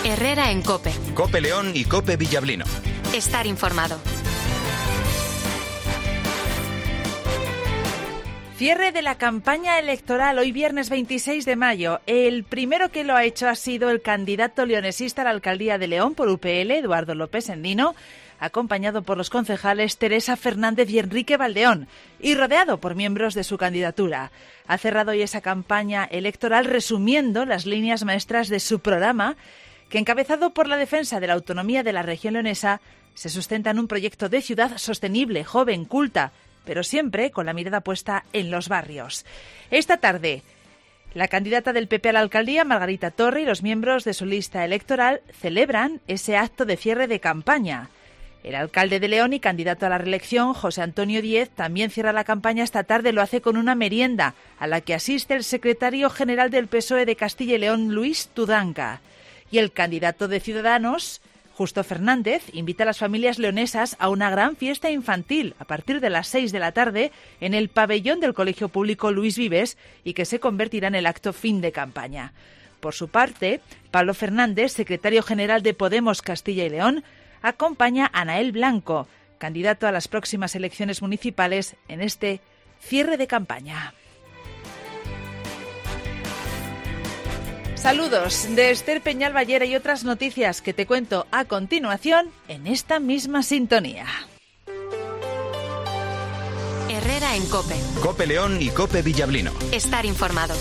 Herrera en COPE. COPE León y COPE Villablino. Estar informado. Cierre de la campaña electoral hoy viernes 26 de mayo. El primero que lo ha hecho ha sido el candidato leonesista a la alcaldía de León por UPL, Eduardo López Endino, acompañado por los concejales Teresa Fernández y Enrique Valdeón, y rodeado por miembros de su candidatura. Ha cerrado hoy esa campaña electoral resumiendo las líneas maestras de su programa, que encabezado por la defensa de la autonomía de la región leonesa, se sustenta en un proyecto de ciudad sostenible, joven, culta, pero siempre con la mirada puesta en los barrios. Esta tarde, la candidata del PP a la alcaldía, Margarita Torre, y los miembros de su lista electoral celebran ese acto de cierre de campaña. El alcalde de León y candidato a la reelección, José Antonio Díez, también cierra la campaña esta tarde. Lo hace con una merienda a la que asiste el secretario general del PSOE de Castilla y León, Luis Tudanca. Y el candidato de Ciudadanos, Justo Fernández, invita a las familias leonesas a una gran fiesta infantil a partir de las 6 de la tarde en el pabellón del Colegio Público Luis Vives y que se convertirá en el acto fin de campaña. Por su parte, Pablo Fernández, secretario general de Podemos Castilla y León, acompaña a Anael Blanco, candidato a las próximas elecciones municipales, en este cierre de campaña. Saludos de Esther Peñalballera y otras noticias que te cuento a continuación en esta misma sintonía. Herrera en COPE. COPE León y COPE Villablino. Estar informado.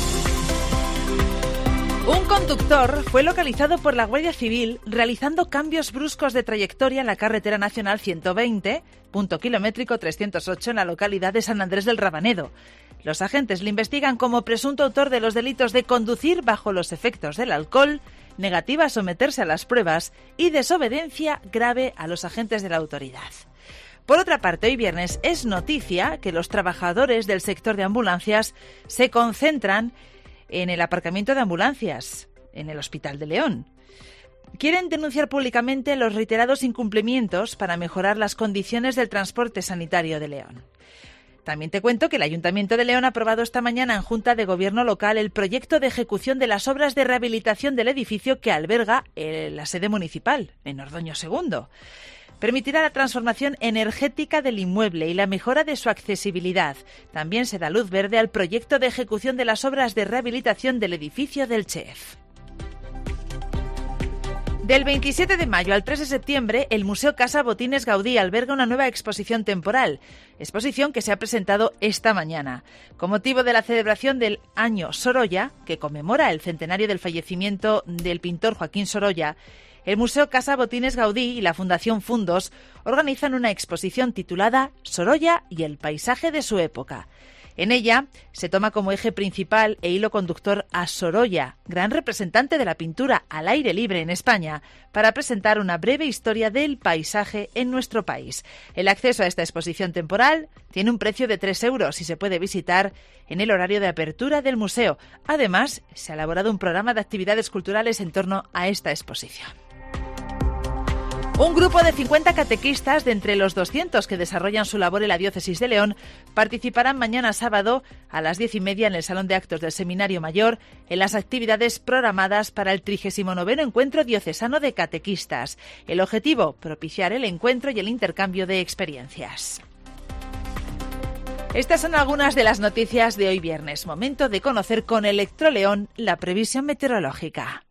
Un conductor fue localizado por la Guardia Civil realizando cambios bruscos de trayectoria en la carretera nacional 120, punto kilométrico 308 en la localidad de San Andrés del Rabanedo. Los agentes le investigan como presunto autor de los delitos de conducir bajo los efectos del alcohol, negativa a someterse a las pruebas y desobediencia grave a los agentes de la autoridad. Por otra parte, hoy viernes es noticia que los trabajadores del sector de ambulancias se concentran en el aparcamiento de ambulancias en el Hospital de León. Quieren denunciar públicamente los reiterados incumplimientos para mejorar las condiciones del transporte sanitario de León. También te cuento que el Ayuntamiento de León ha aprobado esta mañana en Junta de Gobierno Local el proyecto de ejecución de las obras de rehabilitación del edificio que alberga la sede municipal, en Ordoño II. Permitirá la transformación energética del inmueble y la mejora de su accesibilidad. También se da luz verde al proyecto de ejecución de las obras de rehabilitación del edificio del CHEF. Del 27 de mayo al 3 de septiembre, el Museo Casa Botines Gaudí alberga una nueva exposición temporal, exposición que se ha presentado esta mañana. Con motivo de la celebración del Año Sorolla, que conmemora el centenario del fallecimiento del pintor Joaquín Sorolla, el Museo Casa Botines Gaudí y la Fundación Fundos organizan una exposición titulada Sorolla y el paisaje de su época. En ella se toma como eje principal e hilo conductor a Sorolla, gran representante de la pintura al aire libre en España, para presentar una breve historia del paisaje en nuestro país. El acceso a esta exposición temporal tiene un precio de 3 euros y se puede visitar en el horario de apertura del museo. Además, se ha elaborado un programa de actividades culturales en torno a esta exposición. Un grupo de 50 catequistas, de entre los 200 que desarrollan su labor en la Diócesis de León, participarán mañana sábado a las 10:30 en el Salón de Actos del Seminario Mayor en las actividades programadas para el 39º Encuentro Diocesano de Catequistas. El objetivo, propiciar el encuentro y el intercambio de experiencias. Estas son algunas de las noticias de hoy viernes. Momento de conocer con Electroleón la previsión meteorológica.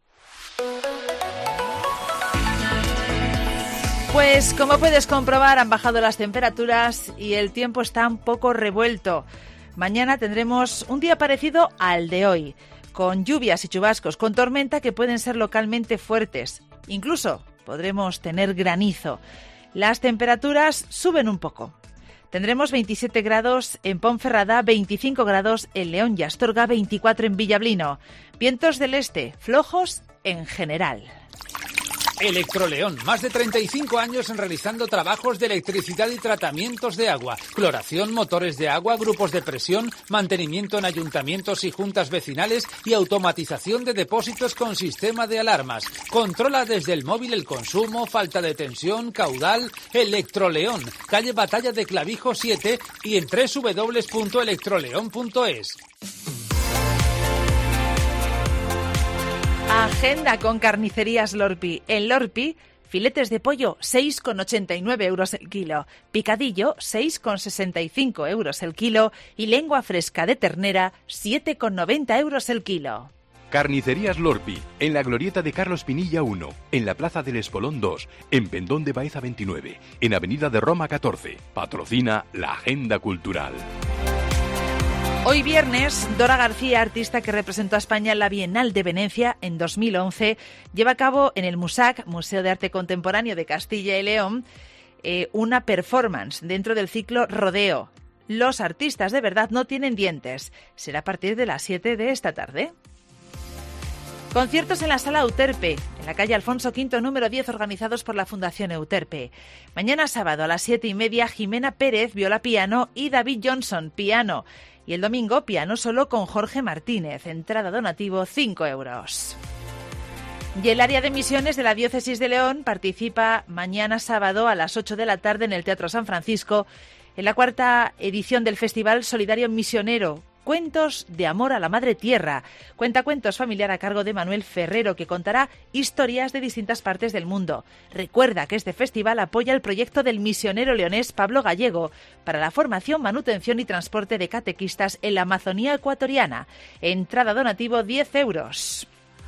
Pues como puedes comprobar, han bajado las temperaturas y el tiempo está un poco revuelto. Mañana tendremos un día parecido al de hoy, con lluvias y chubascos, con tormenta que pueden ser localmente fuertes. Incluso podremos tener granizo. Las temperaturas suben un poco. Tendremos 27 grados en Ponferrada, 25 grados en León y Astorga, 24 en Villablino. Vientos del este, flojos en general. Electroleón, más de 35 años realizando trabajos de electricidad y tratamientos de agua, cloración, motores de agua, grupos de presión, mantenimiento en ayuntamientos y juntas vecinales y automatización de depósitos con sistema de alarmas. Controla desde el móvil el consumo, falta de tensión, caudal. Electroleón, calle Batalla de Clavijo 7 y en www.electroleón.es. agenda con Carnicerías Lorpi. En Lorpi, filetes de pollo 6,89 euros el kilo, picadillo 6,65 euros el kilo y lengua fresca de ternera 7,90 euros el kilo. Carnicerías Lorpi, en la glorieta de Carlos Pinilla 1, en la Plaza del Espolón 2, en Pendón de Baeza 29, en Avenida de Roma 14. Patrocina la Agenda Cultural. Hoy viernes, Dora García, artista que representó a España en la Bienal de Venecia en 2011, lleva a cabo en el MUSAC, Museo de Arte Contemporáneo de Castilla y León, una performance dentro del ciclo Rodeo. Los artistas de verdad no tienen dientes. Será a partir de las 7 de esta tarde. Conciertos en la Sala Euterpe, en la calle Alfonso V, número 10, organizados por la Fundación Euterpe. Mañana sábado a las 7:30, Jimena Pérez, viola piano, y David Johnson, piano. Y el domingo, piano solo con Jorge Martínez. Entrada donativo, 5 euros. Y el área de misiones de la Diócesis de León participa mañana sábado a las 8 de la tarde en el Teatro San Francisco en la 4ª edición del Festival Solidario Misionero, Cuentos de Amor a la Madre Tierra. Cuentacuentos familiar a cargo de Manuel Ferrero, que contará historias de distintas partes del mundo. Recuerda que este festival apoya el proyecto del misionero leonés Pablo Gallego para la formación, manutención y transporte de catequistas en la Amazonía ecuatoriana. Entrada donativo 10 euros.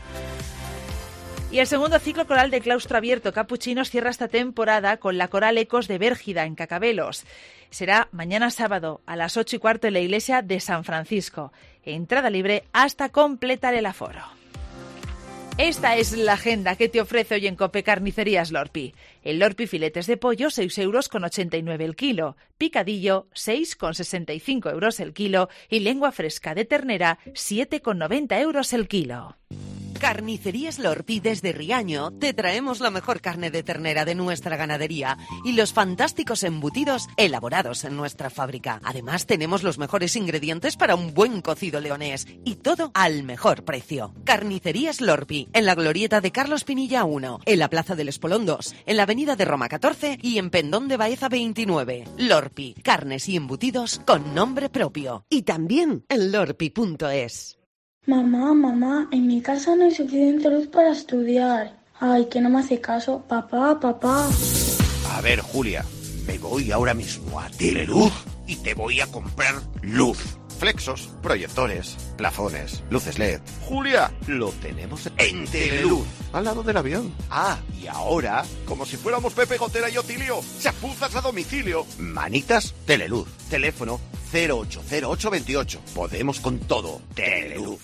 Y el segundo ciclo coral de claustro abierto Capuchinos cierra esta temporada con la coral Ecos de Bérgida, en Cacabelos. Será mañana sábado a las 8:15 en la iglesia de San Francisco. Entrada libre hasta completar el aforo. Esta es la agenda que te ofrece hoy en COPE Carnicerías Lorpi. El Lorpi, filetes de pollo 6,89 euros el kilo, picadillo 6,65 euros el kilo y lengua fresca de ternera 7,90 euros el kilo. Carnicerías Lorpi desde Riaño te traemos la mejor carne de ternera de nuestra ganadería y los fantásticos embutidos elaborados en nuestra fábrica. Además tenemos los mejores ingredientes para un buen cocido leonés y todo al mejor precio. Carnicerías Lorpi, en la glorieta de Carlos Pinilla 1, en la Plaza del Espolón 2, en la Avenida de Roma 14 y en Pendón de Baeza 29. Lorpi, carnes y embutidos con nombre propio. Y también en lorpi.es. Mamá, en mi casa no hay suficiente luz para estudiar. Ay, que no me hace caso. Papá. A ver, Julia, me voy ahora mismo a Teleluz y te voy a comprar luz. Flexos, proyectores, plafones, luces LED. Julia, lo tenemos en Teleluz, al lado del avión. Ah, y ahora, como si fuéramos Pepe Gotera y Otilio, chapuzas a domicilio. Manitas Teleluz. Teléfono 080828. Podemos con todo. Teleluz.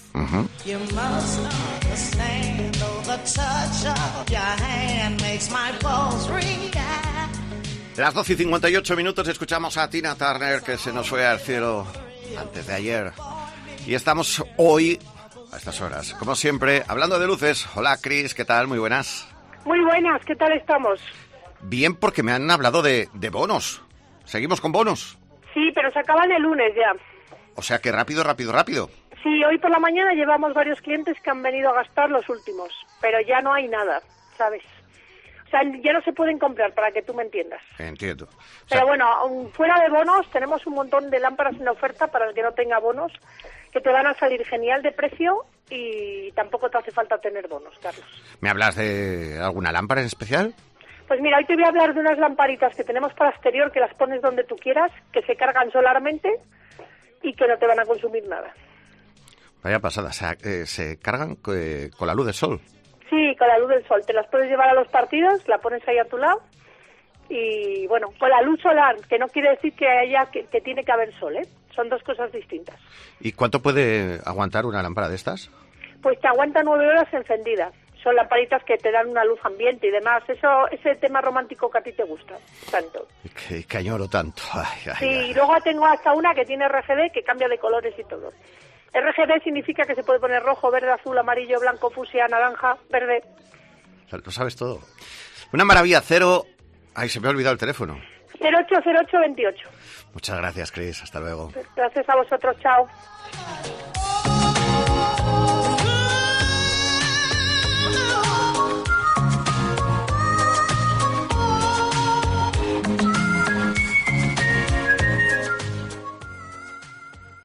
Las 12:58 escuchamos a Tina Turner, que se nos fue al cielo antes de ayer. Y estamos hoy, a estas horas, como siempre, hablando de luces. Hola, Cris, ¿qué tal? Muy buenas. Muy buenas, ¿qué tal estamos? Bien, porque me han hablado de bonos. ¿Seguimos con bonos? Sí, pero se acaban el lunes ya. O sea que rápido. Sí, hoy por la mañana llevamos varios clientes que han venido a gastar los últimos, pero ya no hay nada, ¿sabes? O sea, ya no se pueden comprar, para que tú me entiendas. Entiendo. Pero bueno, fuera de bonos, tenemos un montón de lámparas en oferta para el que no tenga bonos, que te van a salir genial de precio y tampoco te hace falta tener bonos, Carlos. ¿Me hablas de alguna lámpara en especial? Pues mira, hoy te voy a hablar de unas lamparitas que tenemos para exterior, que las pones donde tú quieras, que se cargan solarmente y que no te van a consumir nada. Vaya pasada, se cargan con la luz del sol. Sí, con la luz del sol. Te las puedes llevar a los partidos, la pones ahí a tu lado y, bueno, con la luz solar, que no quiere decir que tiene que haber sol, ¿eh? Son dos cosas distintas. ¿Y cuánto puede aguantar una lámpara de estas? Pues te aguanta 9 horas encendida. Son lamparitas que te dan una luz ambiente y demás. Ese tema romántico que a ti te gusta tanto. Que añoro tanto. Sí, y luego tengo hasta una que tiene RGB, que cambia de colores y todo. RGB significa que se puede poner rojo, verde, azul, amarillo, blanco, fucsia, naranja, verde. Lo sabes todo. Una maravilla, cero... Ay, se me ha olvidado el teléfono. 080828. Muchas gracias, Cris. Hasta luego. Gracias a vosotros. Chao.